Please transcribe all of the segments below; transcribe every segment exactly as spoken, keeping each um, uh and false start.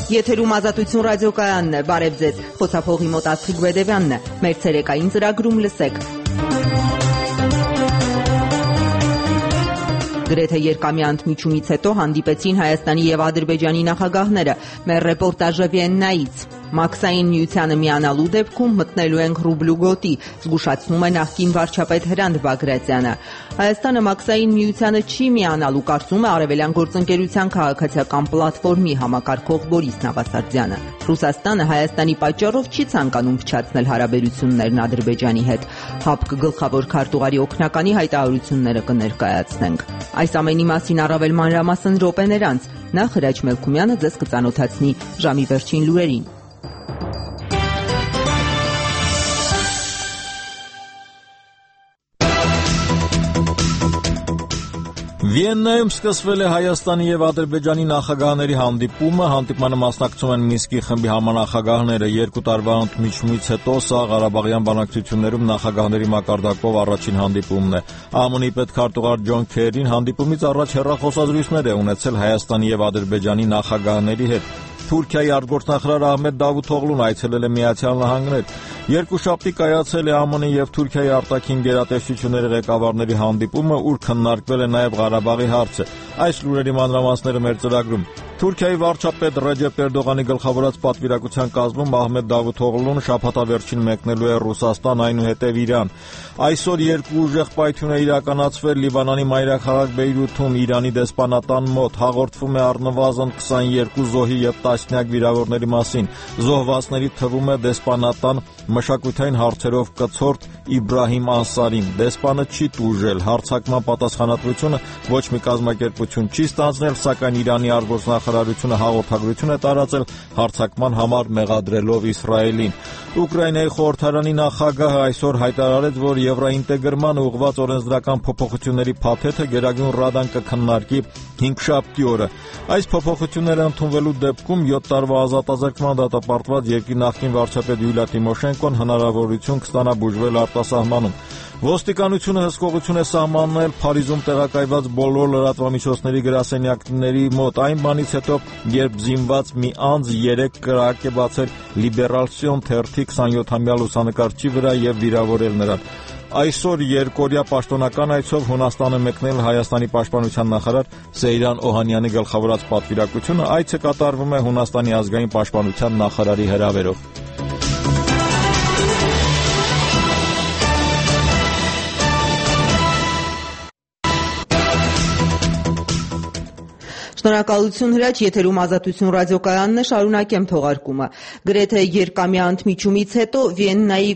Եթերում Ազատություն ռադիոկայանն է, բարև ձեզ, խոսափողի մոտ Աստղիկ Բեդևյանն է, մեր ցերեկային ծրագրում լսեք։ Գրեթե երկամյա ընդմիջումից հետո հանդիպեցին Հայաստանի եւ Ադրբեջանի նախագահները, մեր ռեպորտաժը Վիեննայից։ Մաքսային միությանը միանալու դեպքում մտնելու ենք ռուբլու գոտի, զգուշացնում է նախկին վարչապետ Հրանտ Բագրատյանը։ Հայաստանը Մաքսային միությանը չի միանալու, կարծում է Արևելյան գործընկերության քաղաքացիական պլատֆորմի համակարգող Բորիս Նավասարդյանը։ Ռուսաստանը Հայաստանի պատճառով չի ցանկանում փչացնել հարաբերություններն Ադրբեջանի հետ։ ՀԱՊԿ գլխավոր քարտուղարի օգնականի հայտարարությունները կներկայացնենք։ Այս ամենի մասին առավել մանրամասն րոպեներ անց նախ Հրաչ Մելքումյանը ձեզ կծանոթացնի ժամի վերջին լուրերին։ Վիեննայում սկսվել է Հայաստանի եւ Ադրբեջանի նախագահների հանդիպումը, հանդիպմանը մասնակցում են Մինսկի խմբի համանախագահները, երկու տարվա ընդմիջումից հետո սա Ղարաբաղյան բանակցություններում նախագահների մակարդակով առաջին հանդիպումն է։ ԱՄՆ-ի պետքարտուղար Ջոն Քերին հանդիպումից առաջ հեռախոսազրույցներ է ունեցել Հայաստանի եւ Ադրբեջանի նախագահների հետ։ Թուրքիայի արտգործնախարար Ահմեդ Դավութօղլուն այցելել է Միացյալ Նահանգներ։ Երկուշաբթի կայացել է ԱՄՆ-ի եւ Թուրքիայի արտաքին գերատեսչությունների ղեկավարների հանդիպումը, ուր քննարկվել է նաեւ Ղարաբաղի հարցը։ Այս լուրերի մանրամասները մեր ծրագրում։ Թուրքիայի վարչապետ Ռեջեփ Էրդողանի գլխավորած պատվիրակության կազմում Ահմեդ Դավութօղլուն շաբաթավերջին մեկնելու է Ռուսաստան, այնուհետև Իրան։ Այսօր երկու ուժեղ պայթյուն է իրականացվել Լիբանանի մայրաքաղաք Բեյրութում Իրանի դեսպանատան մոտ։ Հաղորդվում է առնվազն քսաներկու զոհի եւ տասնյակ վիրավորների մասին։ Զոհվածների թվում է դեսպանատան մշակութային հարցերով կցորդ Իբրահիմ Անսարին։ Դեսպանը չի տուժել։ Հարձակման պատասխանատվությունը ոչ մի կազմակերպություն չի ստանձնել, սակայն Իրանի արտգործնախարարությունը հաղորդագրություն է տարածել հարձակման համար մեղադրելով Իսրայելին։ Ուկրաինայի խորհրդարանի նախագահը այսօր հայտարարեց, որ եվրոինտեգրման ուղղված օրենսդրական փոփոխությունների փաթեթը Գերագույն Ռադան կքննարկի հինգշաբթի օրը։ Այս փոփոխությունները ընդունվելու դեպքում յոթ տարվա ազատազրկման դատապարտված երկրի նախկին վարչապետ Յուլիա Տիմոշենկոն հնարավորություն կստանա բուժվել արտասահմանում։ Ոստիկանությունը հսկողություն է սահմանել Փարիզում տեղակայված բոլոր լրատվամիջոցների գրասենյակների մոտ այն բանից հետո, երբ զինված մի անձ երեք կրակ է բացել Լիբերալսիոն թերթի քսանյոթամյա լուսանկարչի վրա եւ վիրավորել նրան։ Այսօր երկօրյա պաշտոնական այցով Հունաստան է մեկնել Հայաստանի պաշտպանության նախարար Սեյրան Օհանյանի գլխավորած պատվիրակությունը, այցը կատարվում է Հունաստանի ազգային պաշտպանության նախարարի հրավերով։ Շնորհակալություն Հրաչ, եթերում Ազատություն ռադիոկայանն է, շարունակեմ թողարկումը։ Գրեթե երկամյա ընդմիջումից հետո Վիեննայի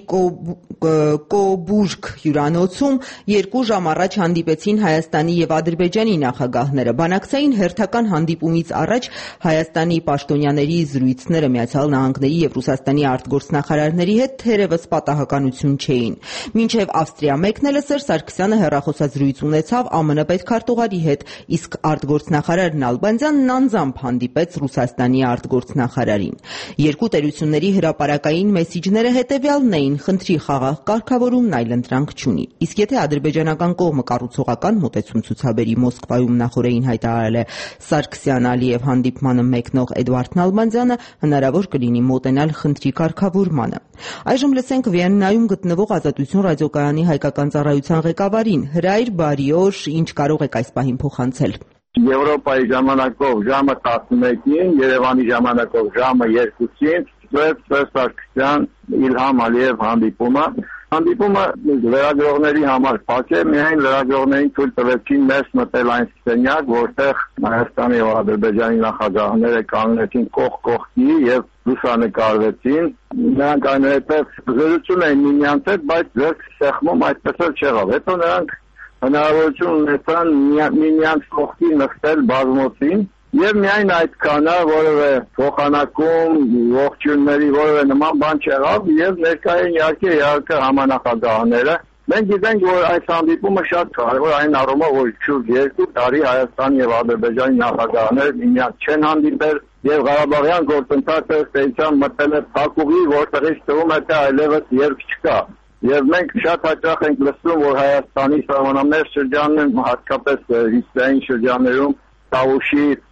Կոբուրգ հյուրանոցում երկու ժամ առաջ հանդիպեցին Հայաստանի եւ Ադրբեջանի նախագահները։ Բանակցային հերթական հանդիպումից առաջ Հայաստանի պաշտոնյաների զրույցները Միացյալ Նահանգների եւ Ռուսաստանի արտգործնախարարների հետ թերևս պատահականություն չէին։ Մինչեւ Ավստրիա մեկնելը Սերժ Սարգսյանը հեռախոսազրույց ունեցավ ԱՄՆ պետքարտուղարի հետ, իսկ արտգործնախարարն Ալբանդյանն անձամբ հանդիպեց Ռուսաստանի արտգործնախարարին։ Երկու տերությունների հրապարակային մեսիջները հետևյալն էին՝ խնդրի խաղաղ կարգավորումն այլընտրանք չունի։ Իսկ եթե ադրբեջանական կողմը կառուցողական մոտեցում ցուցաբերի, Մոսկվայում նախորդին հայտարարել է Սարգսյան-Ալիև հանդիպմանը մեկնող Էդվարդ Նալբանդյանը, հնարավոր կլինի մոտենալ խնդրի կարգավորմանը։ Այժմ լսենք Վիեննայում գտնվող Ազատություն ռադիոկայանի հայկական ծառայության ղեկավարին։ Հրայր, բարի օր, ինչ կարող եք այս պահին փոխանցել։ Եվրոպայի ժամանակով ժամը տասնմեկին, Երևանի ժամանակով ժամը երկուսին Սերժ Սարգսյան Իլհամ Ալիև հանդիպումը։ Հանդիպումը լրագրողների համար փակ է, միայն լրագրողներին թույլ տվեցին ներս մտել այն սենյակ, որտեղ Հայաստանի եւ Ադրբեջանի նախագահները կանգնեցին կողք կողքի եւ լուսանկարվեցին։ Նրանք այնուհետև զրուցում էին միմյանց հետ, բայց ձեր սեղմում այդպես էլ չեղավ։ Հետո նրանք հնարավորություն ունեցան միմյանց կողքի նստել բազմոցին եւ միայն այդքանը որևէ փոխանակում, ողջույնների որևէ նման բան չեղավ եւ ներկայ էին իհարկե իհարկե համանախագահները։ Մենք գիտենք, որ այս հանդիպումը շատ կարևոր այն առումով, որ շուրջ երկու տարի Հայաստանի եւ Ադրբեջանի նախագահները միմյանց չեն հանդիպել եւ Ղարաբաղյան գործընթացը ստեյցիան մտել է փակուղի, որտեղից թվում է թե այլևս երկ չկա։ Եվ մենք շատ հաճախ ենք լսում, որ Հայաստանի սահմանամերձ շրջաններում, հատկապես հյուսիսային շրջաններում Տավուշի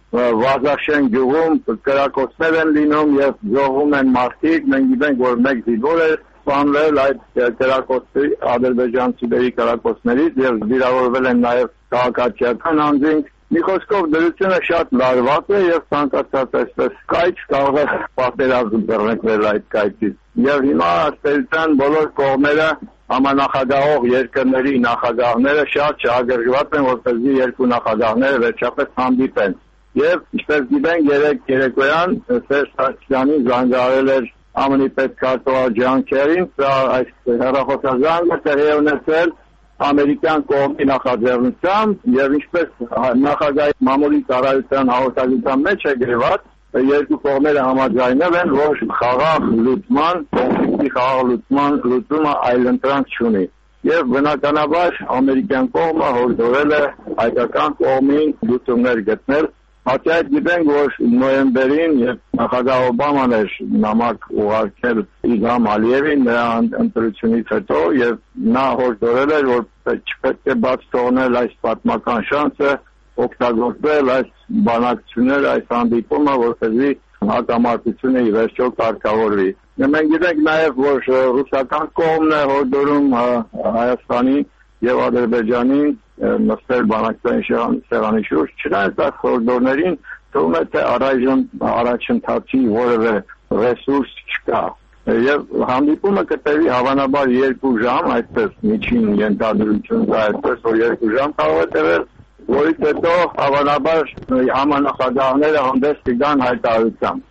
Վազաշեն գյուղում կրակոցներ են լինում եւ զոհվում են մարդիկ, մենք գիտենք, որ մեկ զինվոր է սպանվել այդ կրակոցների ադրբեջանցիների կրակոցներից եւ վիրավորվել են նաեւ քաղաքացիական անձինք։ Մի խոսքով դրությունը շատ լարված է եւ ցանկացած այսպես կայք կարող է պատերազմ բռնկվել այդ կայքից։ Եվ հիմա ըստ բոլոր կողմերը համանախագահող երկրների նախագահները շատ շահագրգռված են, որպեսզի երկու նախագահները վերջապես հանդիպեն։ Եվ ինչպես գիտենք, երեք երեկոյան Սերժ Սարգսյանին զանգահարել էր ԱՄՆ-ի պետքարտուղար Ջոն Քերին, սա այս հեռախոսազանգը տեղի է ունեցել ամերիկյան կողմի նախաձեռնությամբ եւ ինչպես նախագահի մամուլի ծառայության հաղորդագրության մեջ է գրված, երկու կողմերը համաձայնել են, որ խաղաղ լուծման, կոնֆլիկտի խաղաղ լուծման լուծումը այլընտրանք չունի։ Եվ բնականաբար ամերիկյան կողմը հորդորել է հայկական կողմին լուծումներ գտնել։ Հատկապես գիտենք, որ նոյեմբերին, երբ նախագահ Օբաման էր նամակ ուղարկել Իլհամ Ալիևին նրա ընտրությունից հետո, եւ նա հորդորել էր, որ չպետք է բաց թողնել այս պատմական շանսը, օգտագործել այս բանակցությունները, այս հանդիպումը, որպեսզի հակամարտությունը ի վերջո կարգավորվի։ Մենք գիտենք նաեւ, որ ռուսական կողմն է հորդորում Հայաստանի եւ Ադրբեջանին նստել բանակցային սեղանի շուրջ, չնայած այս խորհրդորներին թվում է, թե առայժմ առաջընթացի որևէ ռեսուրս չկա։ Եվ հանդիպումը կտևի հավանաբար երկու ժամ, այսպես միջին ենթադրություն կա, այսպես որ երկու ժամ կարող է տևել, որից հետո հավանաբար համանախագահները հանդես կգան հայտարարությամբ։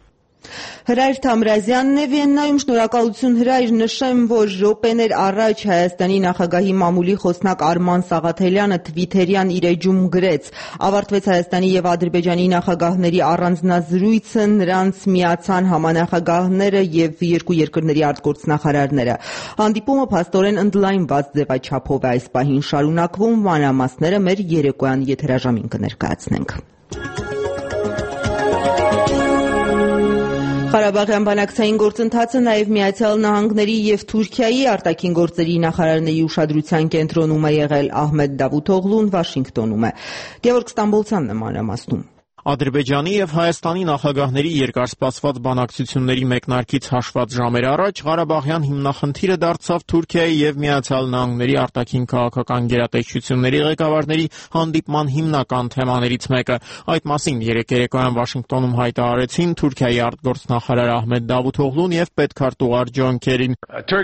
Հրայր Թամրազյանն է Վիեննայում, շնորհակալություն Հրայր, նշեմ, որ րոպեներ առաջ Հայաստանի նախագահի մամուլի խոսնակ Արման Սաղաթելյանը թվիթերյան իր էջում գրեց. ավարտվեց Հայաստանի եւ Ադրբեջանի նախագահների առանձնազրույցը, նրանց միացան համանախագահները եւ երկու երկրների արտգործնախարարները։ Հանդիպումը փաստորեն ընդլայնված ձևաչափով է այս պահին շարունակվում, մանրամասները մեր երեկոյան եթերաժամին կներկայացնենք։ Ղարաբաղյան բանակցային գործընթացը նաև Միացյալ Նահանգների եւ Թուրքիայի արտաքին գործերի նախարարների ուշադրության կենտրոնում է եղել։ Ահմեդ Դավութօղլուն Վաշինգտոնում է։ Գևորգ Ստամբոլցյանն է մանրամասնում։ Ադրբեջանի եւ Հայաստանի նախագահների երկարսպասված բանակցությունների մեկնարկից հաշված ժամեր առաջ Ղարաբաղյան հիմնախնդիրը դարձավ Թուրքիայի եւ Միացյալ Նահանգների արտաքին քաղաքական գերատեսչությունների ղեկավարների հանդիպման հիմնական թեմաներից մեկը։ Այդ մասին երեկ երեկոյան Վաշինգտոնում հայտարարեցին Թուրքիայի արտգործնախարար Ահմեդ Դավութօղլուն եւ պետքարտուղար Ջոն Քերին։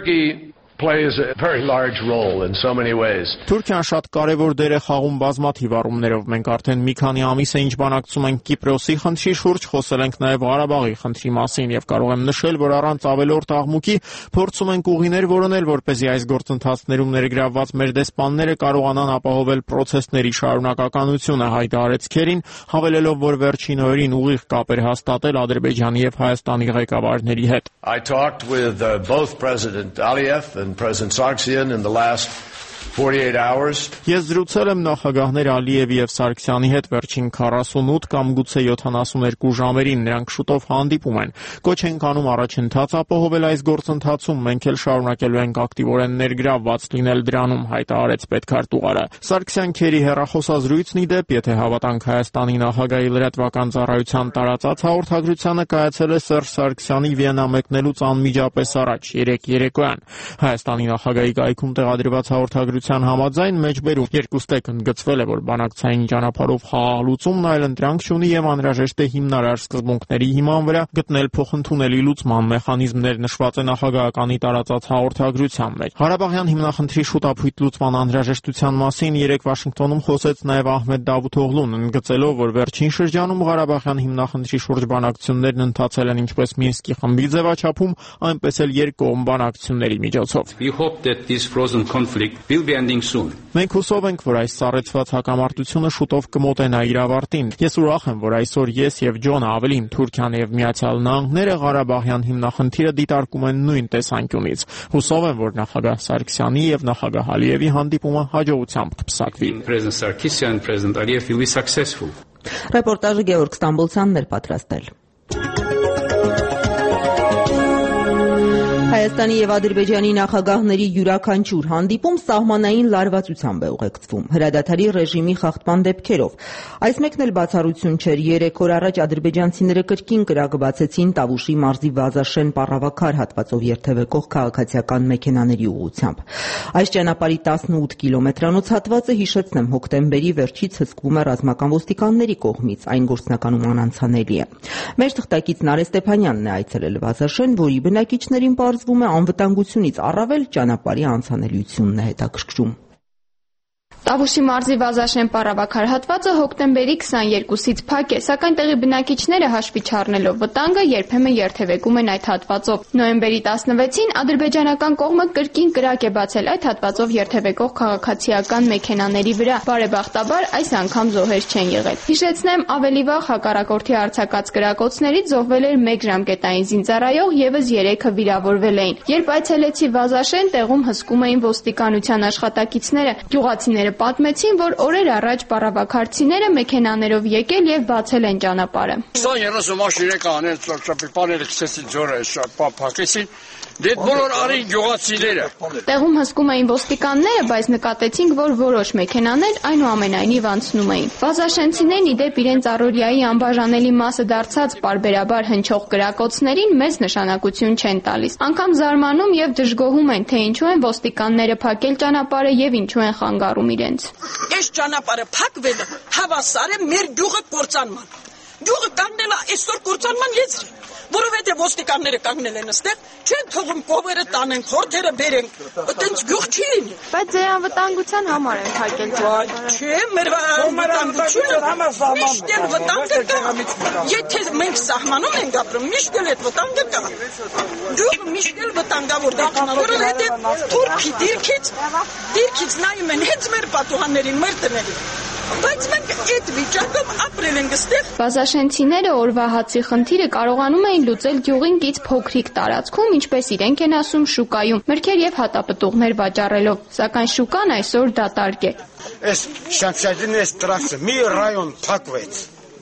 plays a very large role in so many ways. Թուրքիան շատ կարևոր դեր է խաղում բազմաթիվ առումներով։ Մենք արդեն մի քանի ամիս է ինչ բանակցում ենք Կիպրոսի խնդրի շուրջ, խոսել ենք նաև Ղարաբաղի խնդրի մասին եւ կարող եմ նշել, որ առանց ավելորդ աղմուկի փորձում ենք ուղիներ որոնել, որպեսզի այս գործընթացներում ներգրավված մեր դեսպանները կարողանան ապահովել պրոցեսների շարունակականությունը, հայտարարեց Քերին, հավելելով, որ վերջին օրերին ուղիղ կապեր հաստատել Ադրբեջանի եւ Հայաստանի ղեկավարների հետ։ I talked with uh, both President Aliyev and President Sargsyan in the last forty-eight hours. Ես զրուցել եմ նախագահներ Ալիևի եւ Սարգսյանի հետ վերջին քառասունութ կամ գուցե յոթանասուներկու ժամերին, նրանք շուտով հանդիպում են։ Կոչ ենք անում առաջընթաց ապահովել այս գործընթացում, մենք էլ շարունակելու ենք ակտիվորեն ներգրավված լինել դրանում, հայտարարեց պետքարտուղարը։ Սարգսյան-Քերի հեռախոսազրույցն ի դեպ, եթե հավատանք Հայաստանի նախագահի լրատվական ծառայության տարածած հաղորդագրությանը, կայացել է Սերժ Սարգսյանի Վիեննա մեկնելուց անմիջապես առաջ, երեկ երեկոյան։ Հայաստանի նախագահի կայքում տեղադրված հաղորդագրության համաձայն մեջբերում երկուստեք ընդգծվել է, որ բանակցային ճանապարհով խաղաղ լուծումն այլընտրանք չունի եւ անհրաժեշտ է հիմնարար սկզբունքների հիման վրա գտնել փոխընդունելի լուծման մեխանիզմներ, նշված է նախագահականի տարածած հաղորդագրության մեջ։ Ղարաբաղյան հիմնախնդրի շուտափույթ լուծման անհրաժեշտության մասին երեկ Վաշինգտոնում խոսեց նաեւ Ահմեդ Դավութօղլուն, ընդգծելով, որ վերջին շրջանում Ղարաբաղյան հիմնախնդրի շուրջ բանակցություններն ընթացել են ինչպես Մինսկի խմբի ձևաչափում, այնպես էլ երկկողմ բանակցությունների միջոցով։ We hope that this frozen conflict will be ending soon. Մենք հուսով ենք, որ այս սառեցված հակամարտությունը շուտով կմոտենա իր ավարտին։ Ես ուրախ եմ, որ այսօր ես եւ Ջոնը, ավելին Թուրքիան եւ Միացյալ Նահանգները Ղարաբաղյան հիմնախնդիրը դիտարկում են նույն տեսանկյունից։ Հուսով եմ, որ նախագահ Սարգսյանի եւ նախագահ Ալիևի հանդիպումը հաջողությամբ կփսակվի։ President Sarkisyan and President Aliyev will be successful. Ռեպորտաժը Գևորգ Ստամբոլցյանն էր պատրաստել։ Հայաստանի եւ Ադրբեջանի նախագահների յուրաքանչյուր հանդիպում սահմանային լարվածությամբ է ուղեկցվում, հրադադարի ռեժիմի խախտման դեպքերով։ Այս մեկն էլ բացառություն չէր։ Երեք օր առաջ ադրբեջանցիները կրկին կրակ բացեցին Տավուշի մարզի Վազաշեն Պառավաքար հատվածով երթևեկող քաղաքացիական մեքենաների ուղղությամբ։ Այս ճանապարհի տասնութ կիլոմետրանոց հատվածը, հիշեցնեմ, հոկտեմբերի վերջից հսկվում է ռազմական ոստիկանների կողմից, այն գործնականում անանցանելի է։ Մեր թղթակից Նարէ Ստեփանյանն է այցելել Վազաշեն, որի բնակիչներին պարզվում է անվտանգությունից առավել ճանապարհի անցանելիությունն է հետաքրքրում։ Տավուշի մարզի Վազաշեն Պառավաքար հատվածը հոկտեմբերի քսաներկուսից փակ է, սակայն տեղի բնակիչները հաշվի չառնելով վտանգը երբեմն երթևեկում են այդ հատվածով։ Նոյեմբերի տասնվեցին ադրբեջանական կողմը կրկին կրակ է բացել այդ հատվածով երթևեկող քաղաքացիական մեքենաների վրա։ Բարեբախտաբար այս անգամ զոհեր չեն եղել։ Հիշեցնեմ, ավելի վաղ հակառակորդի արձակած կրակոցներից զոհվել էր մեկ ժամկետային զինծառայող, ևս երեքը վիրավորվել էին։ Երբ այցելեցի Վազաշեն, տեղում հսկում էին ոստիկանության աշխատակիցները։ Գյուղացիները պատմեցին, որ օրեր առաջ պառավաքարցիները մեքենաներով եկել եւ բացել են ճանապարհը։ քսան մաշինը կանեն ծրճապիպաները քսեցին ձորը փակեցին, դե բոլոր արին գյուղացիները։ Տեղում հսկում էին ոստիկանները, բայց նկատեցինք, որ որոշ մեքենաներ այնուամենայնիվ անցնում էին։ Վազաշենցիներն ի դեպ իրենց առօրյայի անբաժանելի մասը դարձած պարբերաբար հնչող կրակոցներին մեծ նշանակություն չեն տալիս։ Անգամ զարմանում եւ դժգոհում են, թե ինչու են ոստիկանները փակել ճանապարհը եւ ինչու են խանգարում իրենց։ Այս ճանապարհը փակվելը հավասար է մեր գյուղը կործանման։ Գյուղը կանգնել է այսօր կործանման եզրին, որովհետև ոստիկանները կանգնել են այստեղ, չեն թողում կովերը տանեն, խորթերը բերեն, այտենց գյուղ չի լինի։ Բայց ձեր անվտանգության համար են փակել ճանապարհը։ Չէ, մեր անվտանգությունը միշտ էլ վտանգը կա։ Եթե մենք սահմանում ենք ապրում, միշտ էլ այդ վտանգը կա։ Գյուղը միշտ էլ վտանգավոր դառնա, որովհետև թուրքի դիրքից, դիրքից նայում են հենց մեր պատուհաններին, մեր տներին։ Բայց մենք այդ վիճակով ապրել ենք այստեղ։ Վազաշենցիները օրվա հացի խնդիրը կարողանում էին լուծել գյուղին կից փոքրիկ տարածքում, ինչպես իրենք են ասում, շուկայում, մրգեր եւ հատապտուղներ վաճառելով, սակայն շուկան այսօր դատարկ է։ Այս շանսյադին այս տրասը մի ռայոն փակվեց։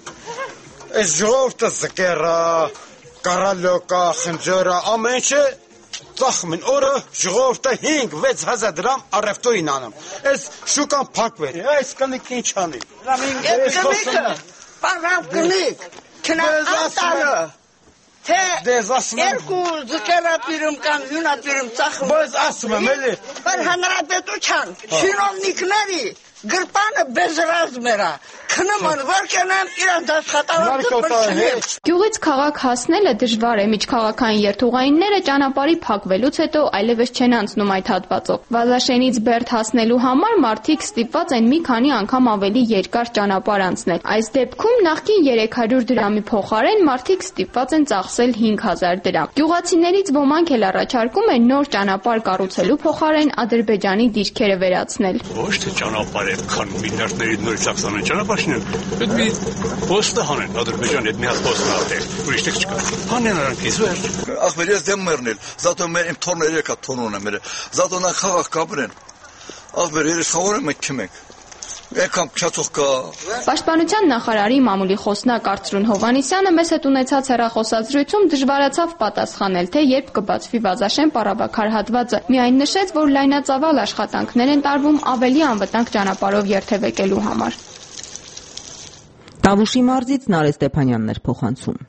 Այս ժողովուրդը զկերա, կարալոկա, խնջորա, ամեն ինչը ծախում են օրը ժողովուրդը հինգ վեց հազար դրամ առևտուրին անում։ Այս շուկան փակվեց։ Այս կնիկ ինչ անի։ Այս կնիկը պարավ կնիկ, չնատալը, թե երկու զկերապիրում կան յունապիրում ծախում։ Բայց ասում եմ էլի։ Բայց հանրապետության շինովնիկների գրպանը բեզրազմերա, քնման վարկենան իրանց աշխատանքը։ Գյուղից քաղաք հասնելը դժվար է, միջքաղաքային երթուղայինները ճանապարհի փակվելուց հետո այլևս չեն անցնում այդ հատվածով։ Վազաշենից Բերդ հասնելու համար մարդիկ ստիպված են մի քանի անգամ ավելի երկար ճանապարհ անցնել։ Այս դեպքում նախկին երեք հարյուր դրամի փոխարեն մարդիկ ստիպված են ծախսել հինգ հազար դրամ։ Գյուղացիներից ոմանք էլ առաջարկում են նոր ճանապարհ կառուցելու փոխարեն Ադրբեջանի դիրքերը վերացնել։ Ոչ թե ճանապարհ քան միլիարդների նոր ծախսան ճանապարհին, այդ մի պոստը հանեն Ադրբեջանի այդ մի հատ պոստը արտել, ուրիշ տեղ չկա։ Հանեն նրանք իզուր։ Ախր ես դեմ մեռնել, զատո մեր իմ թորները եկա թոնուն է մեր, զատո նա խաղաղ կապրեն։ Ախր երես խավորը մենք քիմ ենք։ Եկամ քյաթող կա։ Պաշտպանության նախարարի մամուլի խոսնակ Արծրուն Հովհաննիսյանը մեզ հետ ունեցած հեռախոսազրույցում դժվարացավ պատասխանել, թե երբ կբացվի Վազաշեն Պառավաքար հատվածը։ Միայն նշեց, որ լայնածավալ աշխատանքներ են տարվում ավելի անվտանգ ճանապարհով երթևեկելու համար։ Տավուշի մարզից Նարէ Ստեփանյանն էր փոխանցում։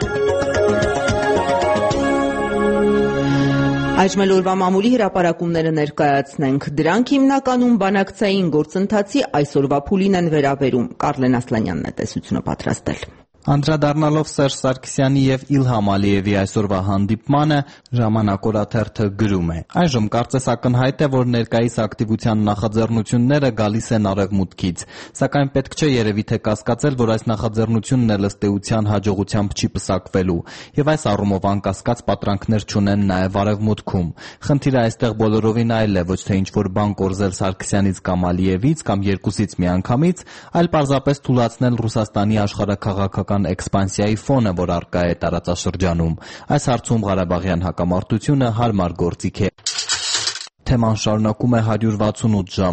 Այժմ էլ օրվա մամուլի հրապարակումները ներկայացնենք։ Դրանք հիմնականում բանակցային գործընթացի այսօրվա փուլին են վերաբերում։ Կարլեն Ասլանյանն է տեսությունը պատրաստել։ Անդրադառնալով Սերժ Սարգսյանի եւ Իլհամ Ալիևի այսօրվա հանդիպմանը ժամանակ օրաթերթը գրում է. Այժմ կարծես ակնհայտ է, որ ներկայիս ակտիվության նախաձեռնությունները գալիս են արևմուտքից, սակայն պետք չէ երևի թե կասկածել, որ այս նախաձեռնությունն էլ ըստ էության հաջողությամբ չի պսակվելու, եւ այս առումով անկասկած պատրանքներ չունեն նաեւ արևմուտքում։ Խնդիրը այստեղ բոլորովին այլ է, ոչ թե ինչ-որ բան կորզել Սարգսյանից կամ Ալիևից կամ երկուսից միանգամից, այլ պարզապես թուլացնել Ռուսաստանի աշխարհաքաղաքական էքսպանսիայի ֆոնը, որ առկա է տարածաշրջանում։ Այս հարցում Ղարաբաղյան հակամարտությունը հարմար գործիք է։ Թեման շարունակում է հարյուր վաթսունութ ժամը։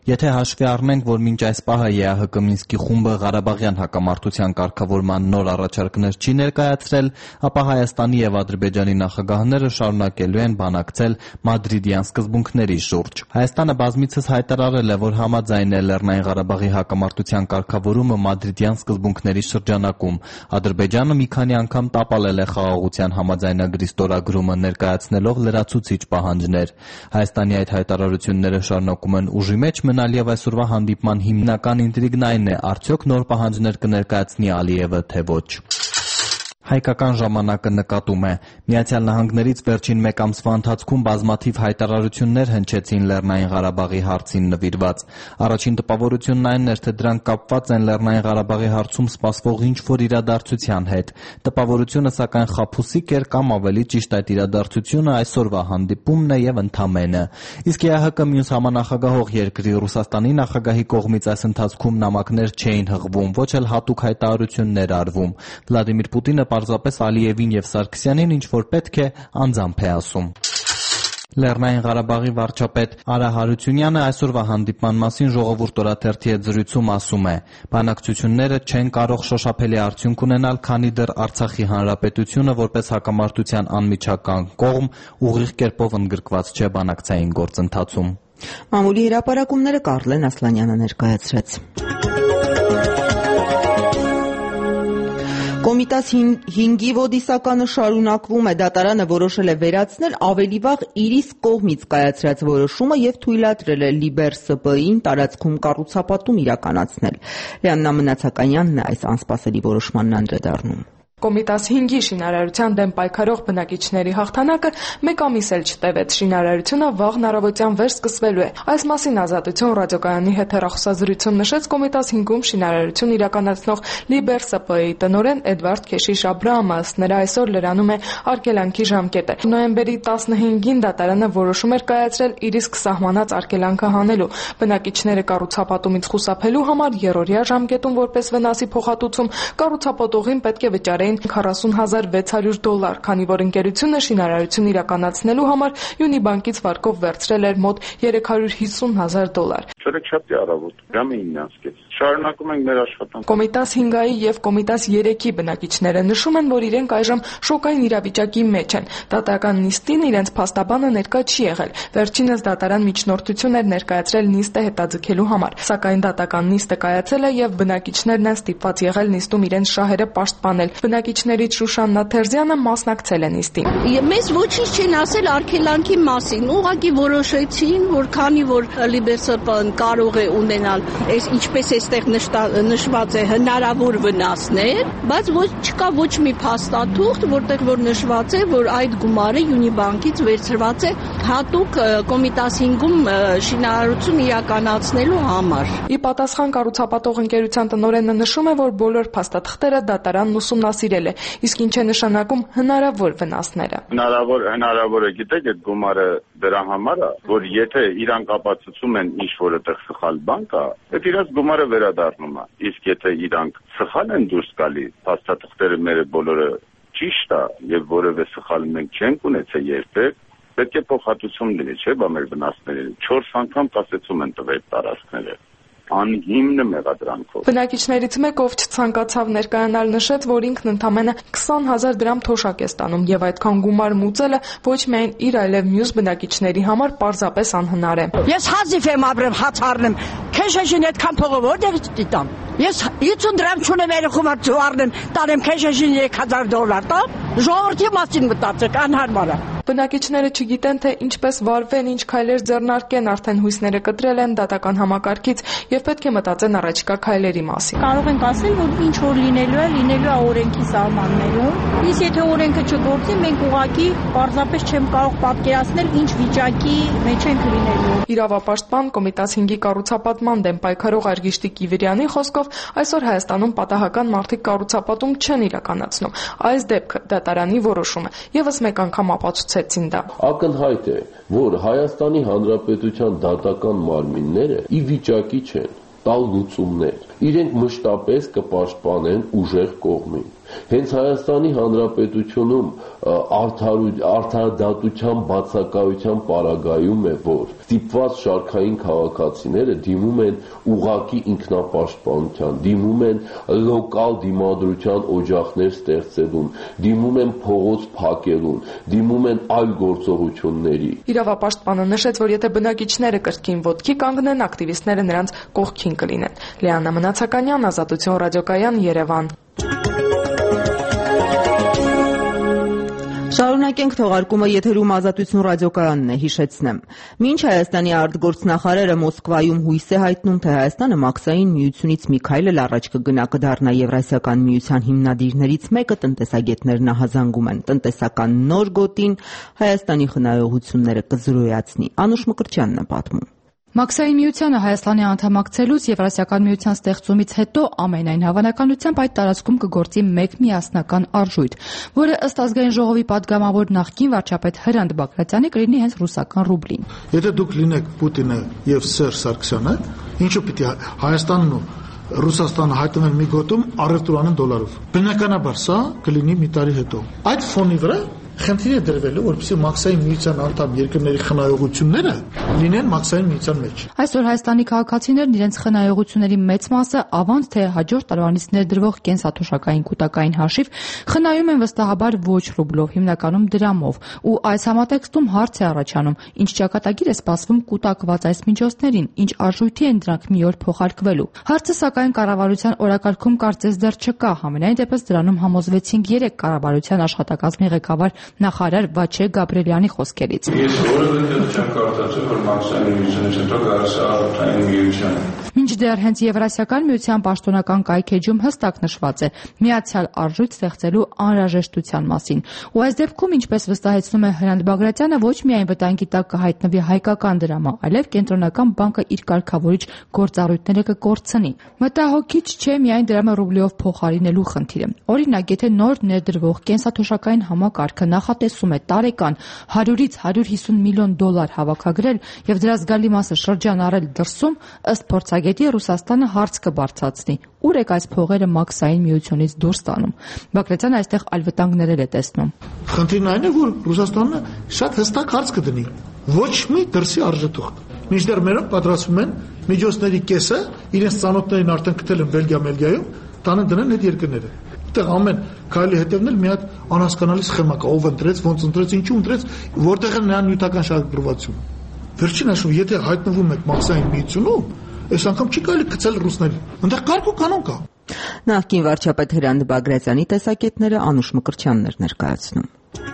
Եթե հաշվի առնենք, որ մինչ այս պահը ԵԱՀԿ Մինսկի խումբը Ղարաբաղյան հակամարտության կարգավորման նոր առաջարկներ չի ներկայացրել, ապա Հայաստանի եւ Ադրբեջանի նախագահները շարունակելու են բանակցել մադրիդյան սկզբունքների շուրջ։ Հայաստանը բազմիցս հայտարարել է, որ համաձայն է Լեռնային Ղարաբաղի հակամարտության կարգավորումը մադրիդյան սկզբունքների շրջանակում։ Ադրբեջանը մի քանի անգամ տապալել է խաղաղության համաձայնագրի ստորագրումը, ներկայացնելով լրացուցիչ պահանջներ։ Հայաստանի այդ հայտարարությունները շարունակում են ուժի մեջ մնալ եւ այսօրվա հանդիպման հիմնական ինտրիգն այն է, արդյոք նոր պահանջներ կներկայացնի Ալիևը, թե ոչ։ Հայկական ժամանակը նկատում է. Միացյալ Նահանգներից վերջին մեկ ամսվա ընթացքում բազմաթիվ հայտարարություններ հնչեցին Լեռնային Ղարաբաղի հարցին նվիրված։ Առաջին տպավորությունն այն էր, թե դրանք կապված են Լեռնային Ղարաբաղի հարցում սպասվող ինչ-որ իրադարձության հետ։ Տպավորությունը սակայն խաբուսիկ էր կամ ավելի ճիշտ այդ իրադարձությունը այսօրվա հանդիպումն է եւ ընդամենը։ Իսկ ԵԱՀԿ մյուս համանախագահող երկրի Ռուսաստանի նախագահի կողմից այս ընթացքում նամակներ չէին հղվում, ոչ էլ հատուկ հայտարարություններ արվում։ Վլադիմիր Պուտինը պարզապես Ալիևին եւ Սարգսյանին ինչ-որ պետք է անձամբ է ասում։ Լեռնային Ղարաբաղի վարչապետ Արա Հարությունյանը այսօրվա հանդիպման մասին Ժողովուրդ օրաթերթի հետ զրույցում ասում է. բանակցությունները չեն կարող շոշափելի արդյունք ունենալ, քանի դեռ Արցախի հանրապետությունը որպես հակամարտության անմիջական կողմ ուղիղ կերպով ընդգրկված չէ բանակցային գործընթացում։ Մամուլի հրապարակումները Կարլեն Ասլանյանը ներկայացրեց։ Կոմիտաս հինգի ոդիսականը շարունակվում է, դատարանը որոշել է վերացնել ավելի վաղ իր իսկ կողմից կայացրած որոշումը եւ թույլատրել է Լիբեր ՍՊ-ին տարածքում կառուցապատում իրականացնել։ Լիաննա Մնացականյանն է այս անսպասելի որոշմանն անդրադառնում։ Կոմիտաս հինգի շինարարության դեմ պայքարող բնակիչների հաղթանակը մեկ ամիս էլ չտևեց, շինարարությունը վաղն առավոտյան վեր սկսվելու է։ Այս մասին Ազատություն ռադիոկայանի հետ հեռախոսազրույցում նշեց Կոմիտաս հինգում շինարարություն իրականացնող Լիբեր ՍՊ-ի տնօրեն Էդվարդ Քեշիշ Աբրահամը, նրա այսօր լրանում է արգելանքի ժամկետը։ Նոյեմբերի տասնհինգին դատարանը որոշում էր կայացրել իր իսկ սահմանած արգելանքը հանելու։ Բնակիչները կառուցապատումից խուսափելու համար երրորդյա ժամկետում որպես վնասի փոխհատուցում կառուցապատողին պետք է վճարեն քառասուն հազար վեց հարյուր դոլար, քանի որ ընկերությունը շինարարություն իրականացնելու համար Յունիբանկից վարկով վերցրել էր մոտ երեք հարյուր հիսուն հազար դոլար։ Չորեքշաբթի առավոտ ժամը ինը ասկեց։ Շարունակում ենք մեր աշխատանքը։ Կոմիտաս հինգի եւ Կոմիտաս երեքի բնակիչները նշում են, որ իրենք այժմ շոկային իրավիճակի մեջ են։ Դատական նիստին իրենց փաստաբանը ներկա չի եղել։ Վերջինս դատարան միջնորդություն էր ներկայացրել նիստը հետաձգելու համար, սակայն դատական նիստը կայացել է եւ բնակիչներն են ստիպված եղել նիստում իրենց շահերը պաշտպանել։ Բնակիչներից Շուշան Նաթերզյանը մասնակցել է նիստին։ Մեզ ոչինչ չեն ասել արգելանքի մասին, ուղղակի որոշեցին, որ քանի որ Լիբեր ՍՊ-ն կարող է ունենալ այս ինչպես այստեղ նշված է հնարավոր վնասներ, բայց ոչ չկա ոչ մի փաստաթուղթ, որտեղ որ նշված է, որ այդ գումարը Յունիբանկից վերցրված է հատուկ Կոմիտաս հինգում շինարարություն իրականացնելու համար։ Ի պատասխան կառուցապատող ընկերության տնօրենը նշում է, որ բոլոր փաստաթղթերը դատարանն ուսումնասիրել է, իսկ ինչ է նշանակում հնարավոր վնասները։ Հնարավոր հնարավոր է, գիտեք, այդ գումարը դրա համար է, որ եթե իրանք ապացուցում են ինչ որ այդտեղ սխալ բան կա, այդ իրաց գումարը վերադառնում է։ Իսկ եթե իրանք սխալ են դուրս գալի, փաստաթղթերը մեր բոլորը ճիշտ է եւ որևէ սխալ մենք չենք ունեցել երբեք, պետք է փոխհատուցում լինի, չէ՞, բա մեր վնասներին։ չորս անգամ կասեցում են տվել տարածքները։ Անհիմն մեղադրանքով։ Բնակիչներից մեկը, ով չցանկացավ ներկայանալ, նշեց, որ ինքն ընդամենը քսան հազար դրամ թոշակ է ստանում եւ այդքան գումար մուծելը ոչ միայն իր, այլև մյուս բնակիչների համար պարզապես անհնար է։ Ես հազիվ եմ ապրեմ, հաց առնեմ, քեշեշին այդքան փողը որտեղից դիտամ։ Ես յոթ դրամ չունեմ երեխումա ծուարնեմ, տանեմ քեշեշին երեք հազար դոլար տամ, ժողովրդի մասին մտածեք, անհարմար է։ Բնակիչները չգիտեն, թե ինչպես վարվեն, ինչ քայլեր ձեռնարկեն, արդեն հույսները կտրել են դատական համակարգից եւ պետք է մտածեն առաջիկա քայլերի մասին։ Կարող ենք ասել, որ ինչ որ լինելու է, լինելու է օրենքի սահմաններում։ Իսկ եթե օրենքը չգործի, մենք ուղղակի պարզապես չեմ կարող պատկերացնել ինչ վիճակի մեջ ենք լինելու։ Իրավապաշտպան Կոմիտաս հինգի կառուցապատման դեմ պայքարող Արգիշտի Կիվիրյանի խոսքով այսօր Հայաստանում պատահական մարդիկ կառուցապատում չեն իրականացնում։ Այս դեպքը դատարանի որոշումը եւս մեկ անգամ ապացուցեցին դա։ Ակնհայտ է, որ Հայաստանի Հանրապետության դատական մարմինները ի վիճակի չեն տալ լուծումներ։ Իրենք մշտապես կպաշտպանեն ուժեղ կողմին։ Հենց Հայաստանի Հանրապետությունում արդարադատության բացակայության պարագայում է, որ ստիպված շարքային քաղաքացիները դիմում են ուղղակի ինքնապաշտպանության, դիմում են լոկալ դիմադրության օջախներ ստեղծելուն, դիմում են փողոց փակելուն, դիմում են այլ գործողությունների։ Իրավապաշտպանը նշեց, որ եթե բնակիչները կրկին ոտքի կանգնեն, ակտիվիստները նրանց կողքին կլինեն։ Լիաննա Մնացականյան, Ազատություն ռադիոկայան, Երևան։ Շարունակենք թողարկումը, եթերում Ազատություն ռադիոկայանն է, հիշեցնեմ։ Մինչ Հայաստանի արտգործնախարարը Մոսկվայում հույս է հայտնում, թե Հայաստանը մաքսային միությունից մի քայլ էլ առաջ կգնա, կդառնա Եվրասիական միության հիմնադիրներից մեկը, տնտեսագետներն ահազանգում են, տնտեսական նոր գոտին Հայաստանի խնայողությունները կզրոյացնի։ Անուշ Մկրտչյանն է պատմում։ Մաքսային միությանը Հայաստանի անդամակցելուց Եվրասիական միության ստեղծումից հետո ամենայն հավանականությամբ այդ տարածքում կգործի մեկ միասնական արժույթ, որը ըստ ազգային ժողովի падգամավոր նախկին վարչապետ Հրանտ Բագրատյանի կլինի հենց ռուսական ռուբլին։ Եթե դուք լինեք Պուտինը եւ Սերժ Սարգսյանը, ինչու պիտի Հայաստանն ու Ռուսաստանը հայտնվեն մի գոտում առևտուրանեն դոլարով։ Բնականաբար սա կլինի մի տարի հետո։ Այդ ֆոնի վրա խնդիր է դրվելու, որպեսզի մաքսային միության անդամ երկրների խնայողությունները լինեն մաքսային միության մեջ։ Այսօր Հայաստանի քաղաքացիներն իրենց խնայողությունների մեծ մասը ավանց թե հաջորդ տարվանից ներդրվող կենսաթոշակային կൂട്ടակային հաշիվ խնայում են վստահաբար ոչ ռուբլով, հիմնականում դրամով, ու այս համատեքստում հարց է առաջանում, ինչ ճակատագիր է սպասվում կൂട്ടակված այս միջոցներին, ինչ արժույթի են դրանք մի օր փոխարկվելու։ Հարցը սակայն կառավարության օրակարգում կարծես դեռ չկա, համենայն դեպս դրանում համոզվեցինք երեք կառավարության աշխատակազմի ղեկավար նախարար Վաչե Գաբրելյանի խոսքերից։ Ես որևէ չեմ կարծացել, որ մաքսային միությունից հետո գարասա արժութային միության։ Մինչդեռ հենց Եվրասիական միության պաշտոնական կայքեջում հստակ նշված է միացյալ արժույթ ստեղծելու անհրաժեշտության մասին։ Ու այս դեպքում, ինչպես վստահեցնում է Հրանտ Բագրատյանը, ոչ միայն վտանգի տակ կհայտնվի հայկական դրամը, այլև կենտրոնական բանկը իր կարգավորիչ գործառույթները կկորցնի։ Մտահոգիչ չէ միայն դրամը ռուբլիով փոխարինելու խնդիրը։ Օրինակ, եթե նոր ներդրվող կենսաթոշակային համակարգը նախատեսում է տարեկան հարյուրից հարյուր հիսուն միլիոն դոլար հավաքագրել եւ դրա զգալի մասը շրջանառել դրսում, ըստ փորձագետի Ռուսաստանը հարց կբարձրացնի. ուր եք այս փողերը մաքսային միությունից դուրս տանում։ Բագրատյանը այստեղ այլ վտանգներ է տեսնում։ Խնդիրն այն է, որ Ռուսաստանը շատ հստակ հարց կդնի. ոչ մի դրսի արժեթուղթ։ Մինչդեռ մերոնք պատրաստվում են միջոցների կեսը իրենց ծանոթներին արդեն գտել են Բելգիա-Մելգիայում, տանը դնեն այդ երկրները։ Այդտեղ ամեն քայլի հետևն էլ մի հատ անհասկանալի սխեմա կա, ով ընտրեց, ոնց ընտրեց, ինչու ընտրեց, որտեղ է նրան նյութական շահագրգռվածությունը։ Վերջին հաշվով, եթե հայտնվում եք մաքսային միությունում, այս անգամ չի կարելի գցել ռուսներին։ Այնտեղ կարգ ու կանոն կա։ Նախկին վարչապետ Հրանտ Բագրատյանի տեսակետները Անուշ Մկրտչյանն էր ներկայացնում։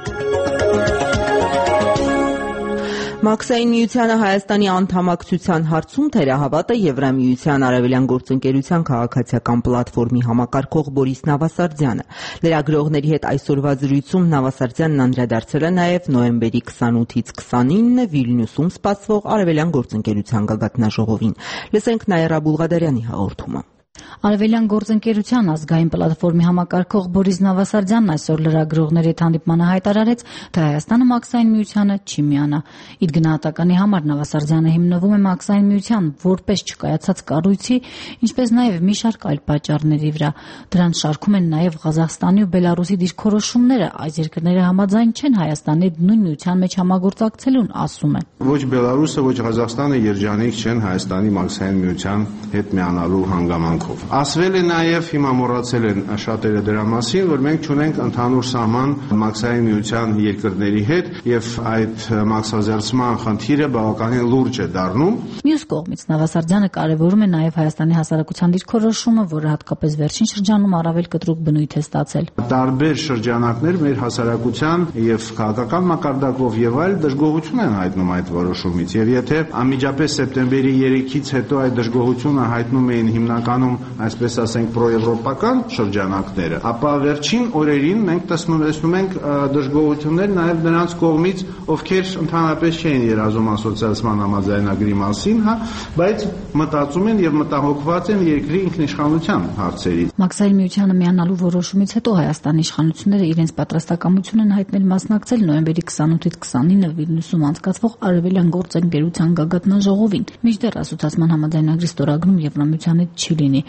Մաքսային միությանը Հայաստանի անդամակցության հարցում թերահավատ է Եվրամիության արևելյան գործընկերության քաղաքացիական պլատֆորմի համակարգող Բորիս Նավասարդյանը։ Լրագրողների հետ այսօրվա զրույցում Նավասարդյանն անդրադարձել է նաև նոյեմբերի քսանութից քսանինը Վիլնյուսում սպասվող արևելյան գործընկերության գագաթնաժողովին։ Լսենք Նաիրա Բուլղադարյանի հաղորդումը։ Արևելյան գործընկերության ազգային պլատֆորմի համակարգող Բորիս Նավասարդյանն այսօր լրագրողների հետ հանդիպմանը հայտարարեց, թե Հայաստանը մաքսային միությանը չի միանա։ Իր գնահատականի համար Նավասարդյանը հիմնվում է մաքսային միության որպես չկայացած կառույցի, ինչպես նաև մի շարք այլ պատճառների վրա։ Դրանց շարքում են նաև Ղազախստանի ու Բելարուսի դիրքորոշումները, այս երկրները համաձայն չեն Հայաստանի նույն միության մեջ համագործակցելուն, ասում է։ Ոչ Բելարուսը, ոչ Ղազախստանը երջանիկ չեն Հայաստանի մաքսային միության հետ միանալու հանգամանքով։ Ասվել է նաև, հիմա մոռացել են շատերը դրա մասին, որ մենք չունենք ընդհանուր սահման մաքսային միության երկրների հետ եւ այդ մաքսազերծման խնդիրը բավականին լուրջ է դառնում։ Մյուս կողմից Նավասարդյանը կարևորում է նաև Հայաստանի հասարակության դիրքորոշումը, որը հատկապես վերջին շրջանում առավել կտրուկ բնույթ է ստացել։ Տարբեր շրջանակներ մեր հասարակության եւ քաղաքական մակարդակով եւ այլ դժգոհություն են հայտնում այդ որոշումից եւ եթե անմիջապես սեպտեմբերի երեքից հետո այդ դժգոհությունը հայտնում էին հիմնականում այսպես ասենք պրոեվրոպական շրջանակները, ապա վերջին օրերին մենք տեսնում ենք դժգոհություններ նաև նրանց կողմից, ովքեր ընդհանրապես չէին երազում ասոցիացիան համաձայնագրի մասին, հա, բայց մտածում են եւ մտահոգված են երկրի ինքնիշխանության հարցերից։ Մաքսային միությանը միանալու որոշումից հետո Հայաստանի իշխանությունները իրենց պատրաստակամություն են հայտնել մասնակցել նոյեմբերի քսանութից քսանինը Վիլնյուսում անցկացվող արևելյան գործընկերության գագաթնաժողովին։ Մինչդեռ ասոցիացիան համաձայնագրի ստորագրում Եվրամիության հետ չի լինի։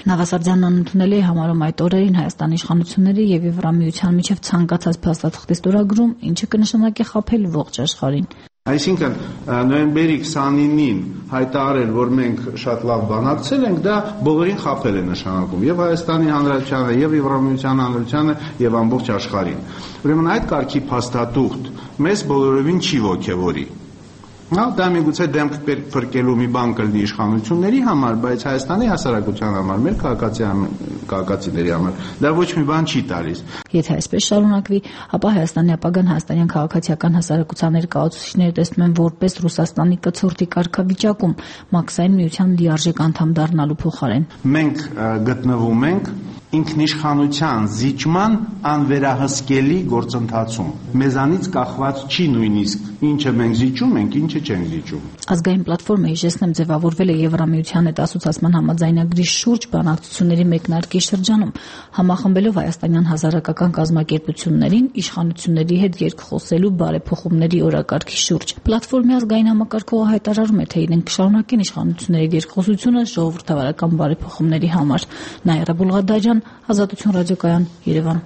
Նավասարդյանն ընդունել է համարում այդ օրերին Հայաստանի իշխանությունների եւ Եվրամիության միջև ցանկացած փաստաթղթի ստորագրում, ինչը կնշանակի խաբել ողջ աշխարհին։ Այսինքն նոյեմբերի քսանինին հայտարարել, որ մենք շատ լավ բանակցել ենք, դա բոլորին խաբել է նշանակում եւ Հայաստանի Հանրապետությանը, եւ Եվրամիության Հանրությանը, եւ ամբողջ աշխարհին։ Ուրեմն այդ կարգի փաստաթուղթ մեզ բոլորովին չի ոգևորի։ Նա դա միգուցե դեմք փրկելու մի բան կլինի իշխանությունների համար, բայց Հայաստանի հասարակության համար, մեր քաղաքացիների համար դա ոչ մի բան չի տալիս։ Եթե այսպես շարունակվի, ապա Հայաստանի ապագան հայաստանյան քաղաքացիական հասարակության ներկայացուցիչները տեսնում են որպես Ռուսաստանի կցորդի կարգավիճակում, մաքսային միության լիարժեք անդամ դառնալու փոխարեն։ Մենք գտնվում ենք ինքնիշխանության զիջման անվերահսկելի գործընթացում։ Մեզանից կախված չի նույնիսկ ինչը մենք զիջում ենք, ինչը չենք զիջում։ Ազգային պլատֆորմը իջեցնեմ ձևավորվել է Եվրամիության հետ ասոցացման համաձայնագրի շուրջ բանակցությունների մեկնարկի շրջանում, համախմբելով հայաստանյան հասարակական կազմակերպություններին իշխանությունների հետ երկխոսելու բարեփոխումների օրակարգի շուրջ։ Պլատֆորմի ազգային համակարգողը հայտարարում է, թե իրենք կշարունակեն իշխանությունների երկխոսությունը ժողովրդավարական բարեփոխումների համար։ Նաիրա Բուլղադարյան, Ազատություն ռադիոկայան, Երևան։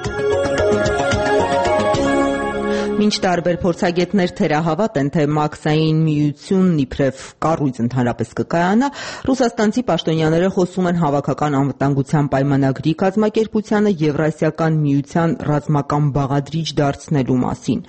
Մինչ տարբեր փորձագետներ թերահավատ են, թե մաքսային միությունն իբրև կառույց ընդհանրապես կկայանա, ռուսաստանցի պաշտոնյաները խոսում են հավաքական անվտանգության պայմանագրի կազմակերպությանը Եվրասիական միության ռազմական բաղադրիչ դարձնելու մասին։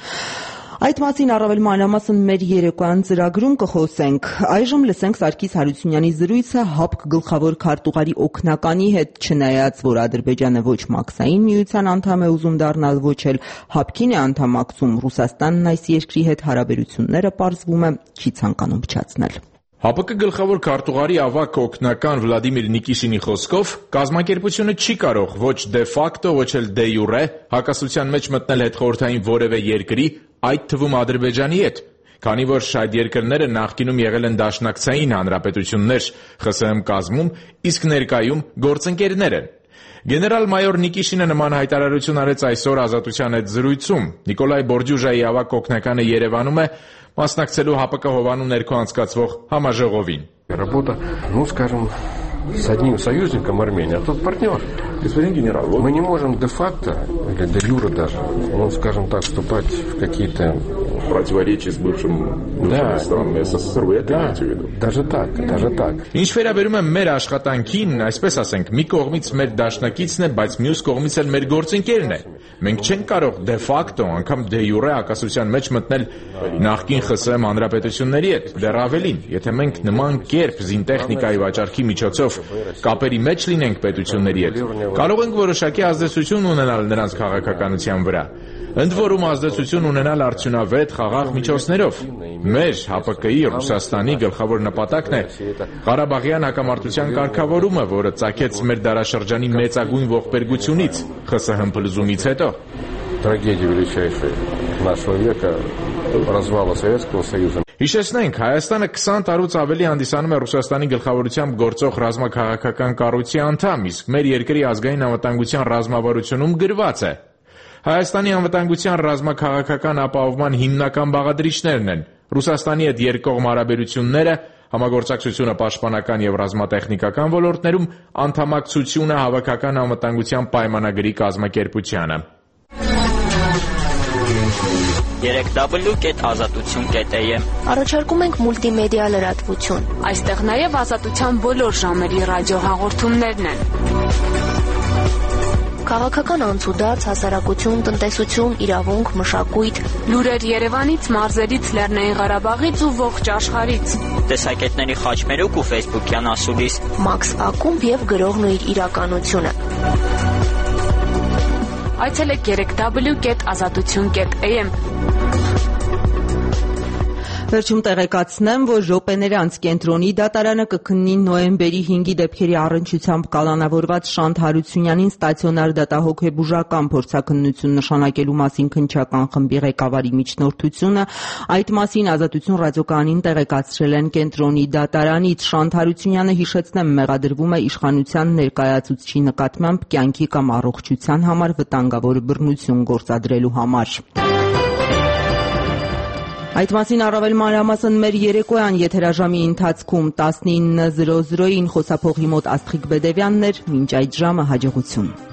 Այդ մասին առավել մանրամասն մեր երեկոյան ծրագրում կխոսենք։ Այժմ լսենք Սարգիս Հարությունյանի զրույցը ՀԱՊԿ գլխավոր քարտուղարի օգնականի հետ, չնայած որ Ադրբեջանը ոչ մաքսային միության անդամ է ուզում դառնալ, ոչ էլ ՀԱՊԿ-ին է անդամակցում, Ռուսաստանն այս երկրի հետ հարաբերությունները պարզվում է չի ցանկանում փչացնել։ ՀԱՊԿ գլխավոր քարտուղարի ավագ օգնական Վլադիմիր Նիկիշինի խոսքով կազմակերպությունը չի կարող ոչ դե ֆակտո, ոչ էլ դե յուրե հակասության մեջ մտնել հետխորհրդային որևէ երկրի, այդ թվում Ադրբեջանի հետ, քանի որ այդ երկրները նախկինում եղել են դաշնակցային հանրապետություններ ԽՍՀՄ կազմում, իսկ ներկայում գործընկերներ են։ Գեներալ-մայոր Նիկիշինը նման հայտարարություն արեց այսօր Ազատության հետ զրույցում։ Նիկոլայ Բորդյուժայի ավագ օգնականը Երևանում է մասնակցելու ՀԱՊԿ Հովանու ներքո անցկացվող համաժողովին։ Работа, ну, скажем, с одним союзником Армении, а тот партнер. Господин генерал, мы не можем де-факто, или де-юре даже, ну, скажем так, вступать в какие-то противоречия с бывшим, бывшими странами СССР, вы это имеете в виду? Даже так, даже так. Ինչ վերաբերում է մեր աշխատանքին, այսպես ասենք, մի կողմից մեր դաշնակիցն է, բայց մյուս կողմից էլ մեր գործընկերն է։ Մենք չենք կարող դե-ֆակտո, անգամ դե-յուրե հակասության մեջ մտնել նախկին ԽՍՀՄ հանրապետությունների հետ։ Դեռ ավելին, եթե մենք նման կերպ զինտեխնիկայի վաճառքի միջոցով կապերի մեջ լինենք պետությունների հետ, կարող ենք որոշակի ազդեցություն ունենալ նրանց քաղաքականության վրա, ընդ որում ազդեցություն ունենալ արդյունավետ խաղաղ միջոցներով։ Մեր ՀԱՊԿ-ի Ռուսաստանի գլխավոր նպատակն է Ղարաբաղյան հակամարտության կարգավորումը, որը ծագեց մեր դարաշրջանի մեծագույն ողբերգությունից ԽՍՀՄ փլուզումից հետո։ Трагедия величайшая нашего века развала Советского Союза. Հիշեցնենք, Հայաստանը քսան տարուց ավելի հանդիսանում է Ռուսաստանի գլխավորությամբ գործող ռազմաքաղաքական կառույցի անդամ, իսկ մեր երկրի ազգային անվտանգության ռազմավարությունում գրված է. Հայաստանի անվտանգության ռազմաքաղաքական ապահովման հիմնական բաղադրիչներն են Ռուսաստանի հետ երկկողմ հարաբերությունները, համագործակցությունը պաշտպանական եւ ռազմատեխնիկական ոլորտներում, անդամակցությունը հավաքական անվտանգության պայմանագրի կազմակերպությանը։ երեք դաբլյու կետ ազատություն կետ է եմ Առաջարկում ենք մուլտիմեդիա լրատվություն։ Այստեղ նաև ազատության բոլոր ժամերի ռադիոհաղորդումներն են։ Քաղաքական անցուդարձ, հասարակություն, տնտեսություն, իրավունք, մշակույթ, լուրեր Երևանից, մարզերից, Լեռնային Ղարաբաղից ու ողջ աշխարհից։ Տեսակետների խաչմերուկ ու ֆեյսբուքյան ասուլիս։ Մաքս ակումբ եւ գրողն ու իր իրականությունը։ Այցելեք երեք դաբլյու կետ ազատություն կետ է եմ Վերջում տեղեկացնեմ, որ րոպեներ անց կենտրոնի դատարանը կքննի նոյեմբերի հինգի դեպքերի առնչությամբ կալանավորված Շանթ Հարությունյանին ստացիոնար դատահոգեբուժական փորձաքննություն նշանակելու մասին քննչական խմբի ղեկավարի միջնորդությունը։ Այդ մասին Ազատություն ռադիոկայանին տեղեկացրել են կենտրոնի դատարանից։ Շանթ Հարությունյանը, հիշեցնեմ, մեղադրվում է իշխանության ներկայացուցչի նկատմամբ կյանքի կամ առողջության համար վտանգավոր բռնություն գործադրելու համար։ Այդ մասին առավել մանրամասն մեր երեկոյան եթերաժամի ընթացքում տասնինը զրո զրոյին խոսափողի մոտ Աստղիկ Բեդևյանն էր, մինչ այդ ժամը հաջողություն։